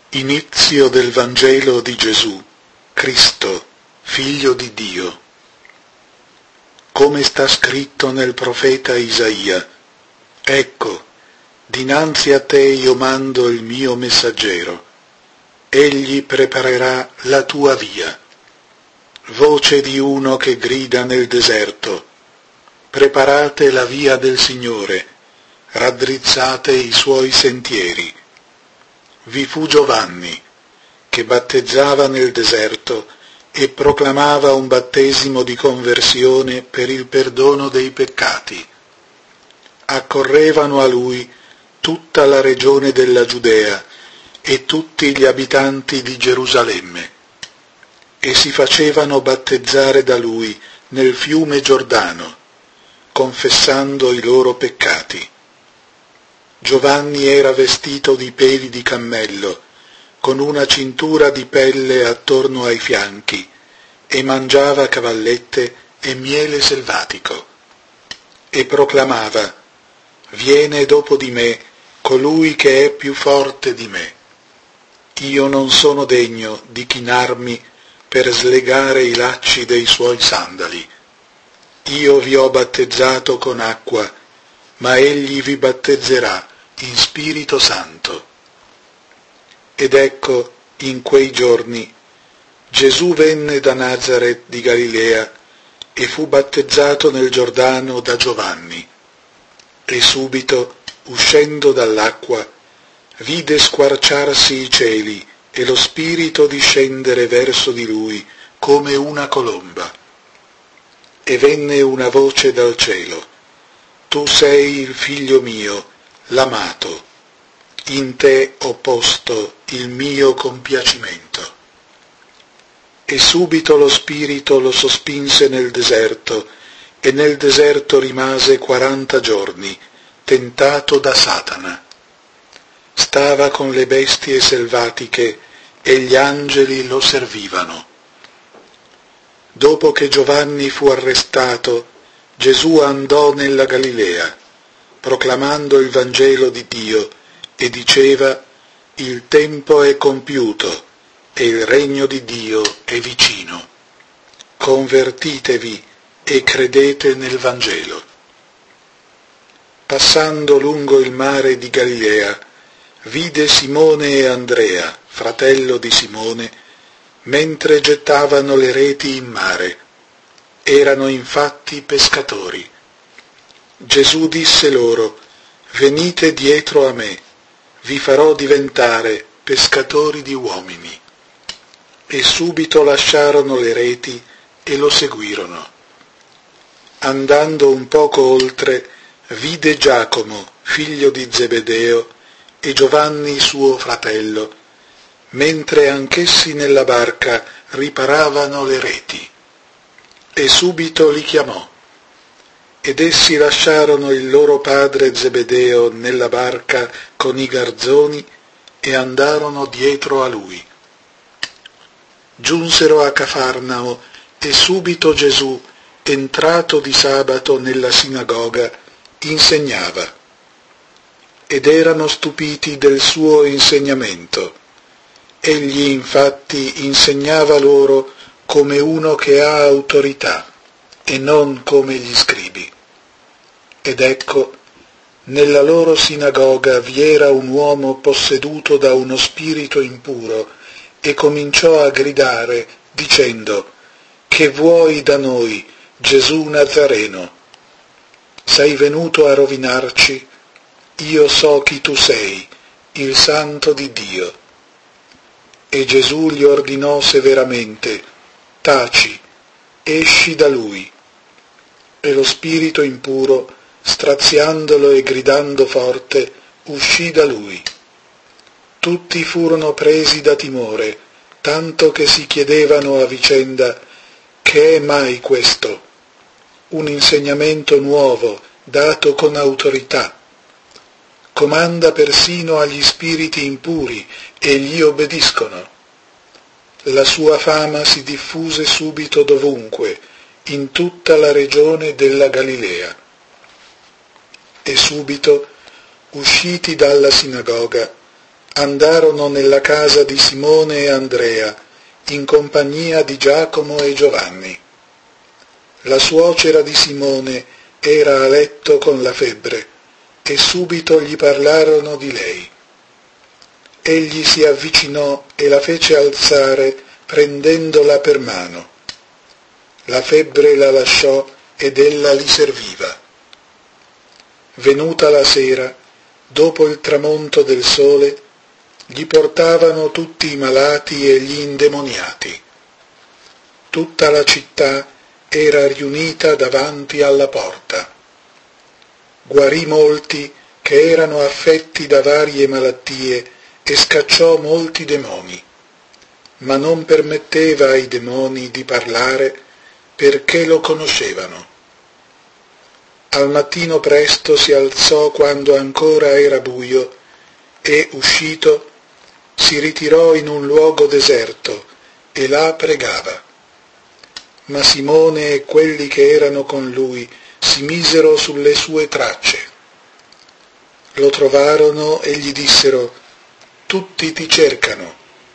Inizio del Vangelo di Gesù, Cristo, Figlio di Dio. Come sta scritto nel profeta Isaia: ecco, dinanzi a te io mando il mio messaggero, egli preparerà la tua via. Voce di uno che grida nel deserto: preparate la via del Signore, raddrizzate i suoi sentieri. Vi fu Giovanni, che battezzava nel deserto e proclamava un battesimo di conversione per il perdono dei peccati. Accorrevano a lui tutta la regione della Giudea e tutti gli abitanti di Gerusalemme, e si facevano battezzare da lui nel fiume Giordano, confessando i loro peccati. Giovanni era vestito di peli di cammello, con una cintura di pelle attorno ai fianchi, e mangiava cavallette e miele selvatico. E proclamava: viene dopo di me colui che è più forte di me. Io non sono degno di chinarmi per slegare i lacci dei suoi sandali. Io vi ho battezzato con acqua, ma egli vi battezzerà in Spirito Santo. Ed ecco, in quei giorni, Gesù venne da Nazaret di Galilea e fu battezzato nel Giordano da Giovanni. E subito, uscendo dall'acqua, vide squarciarsi i cieli e lo Spirito discendere verso di lui come una colomba. E venne una voce dal cielo: tu sei il Figlio mio, l'amato, in te ho posto il mio compiacimento. E subito lo Spirito lo sospinse nel deserto, e nel deserto rimase 40 giorni, tentato da Satana. Stava con le bestie selvatiche, e gli angeli lo servivano. Dopo che Giovanni fu arrestato, Gesù andò nella Galilea, proclamando il Vangelo di Dio, e diceva: il tempo è compiuto e il regno di Dio è vicino. Convertitevi e credete nel Vangelo. Passando lungo il mare di Galilea, vide Simone e Andrea, fratello di Simone, mentre gettavano le reti in mare. Erano infatti pescatori. Gesù disse loro: venite dietro a me, vi farò diventare pescatori di uomini. E subito lasciarono le reti e lo seguirono. Andando un poco oltre, vide Giacomo, figlio di Zebedeo, e Giovanni suo fratello, mentre anch'essi nella barca riparavano le reti. E subito li chiamò. Ed essi lasciarono il loro padre Zebedeo nella barca con i garzoni e andarono dietro a lui. Giunsero a Cafarnao e subito Gesù, entrato di sabato nella sinagoga, insegnava. Ed erano stupiti del suo insegnamento. Egli infatti insegnava loro come uno che ha autorità, e non come gli scribi. Ed ecco, nella loro sinagoga vi era un uomo posseduto da uno spirito impuro, e cominciò a gridare, dicendo: che vuoi da noi, Gesù Nazareno? Sei venuto a rovinarci? Io so chi tu sei, il Santo di Dio. E Gesù gli ordinò severamente: taci, esci da lui. E lo spirito impuro, straziandolo e gridando forte, uscì da lui. Tutti furono presi da timore, tanto che si chiedevano a vicenda: che è mai questo? Un insegnamento nuovo, dato con autorità. Comanda persino agli spiriti impuri, e gli obbediscono. La sua fama si diffuse subito dovunque, in tutta la regione della Galilea. E subito, usciti dalla sinagoga, andarono nella casa di Simone e Andrea, in compagnia di Giacomo e Giovanni. La suocera di Simone era a letto con la febbre, e subito gli parlarono di lei. Egli si avvicinò e la fece alzare, prendendola per mano. La febbre la lasciò ed ella li serviva. Venuta la sera, dopo il tramonto del sole, gli portavano tutti i malati e gli indemoniati. Tutta la città era riunita davanti alla porta. Guarì molti che erano affetti da varie malattie e scacciò molti demoni, ma non permetteva ai demoni di parlare perché lo conoscevano. Al mattino presto si alzò quando ancora era buio e, uscito, si ritirò in un luogo deserto e là pregava. Ma Simone e quelli che erano con lui si misero sulle sue tracce. Lo trovarono e gli dissero: «Tutti ti cercano».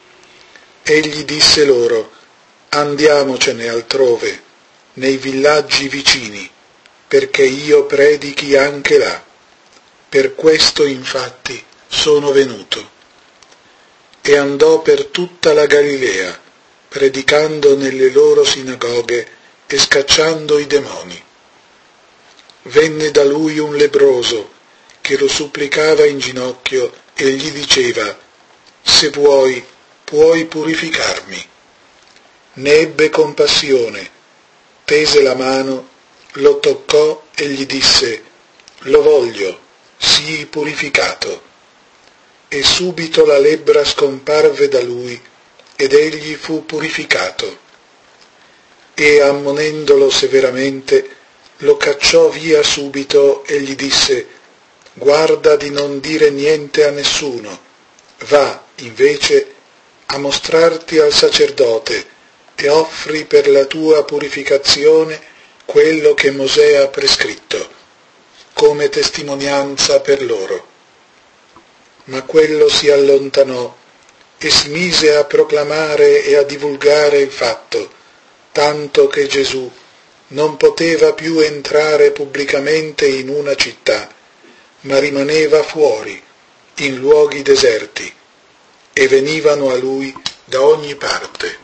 Egli disse loro: «Andiamocene altrove, nei villaggi vicini, perché io predichi anche là. Per questo infatti sono venuto». E andò per tutta la Galilea, predicando nelle loro sinagoghe e scacciando i demoni. Venne da lui un lebbroso, che lo supplicava in ginocchio e gli diceva: «Se vuoi, puoi purificarmi». Ne ebbe compassione, tese la mano, lo toccò e gli disse: «Lo voglio, sii purificato». E subito la lebbra scomparve da lui ed egli fu purificato. E ammonendolo severamente, lo cacciò via subito e gli disse: «Guarda di non dire niente a nessuno, va, invece, a mostrarti al sacerdote e offri per la tua purificazione quello che Mosè ha prescritto, come testimonianza per loro». Ma quello si allontanò e si mise a proclamare e a divulgare il fatto, tanto che Gesù non poteva più entrare pubblicamente in una città, ma rimaneva fuori, in luoghi deserti, e venivano a lui da ogni parte.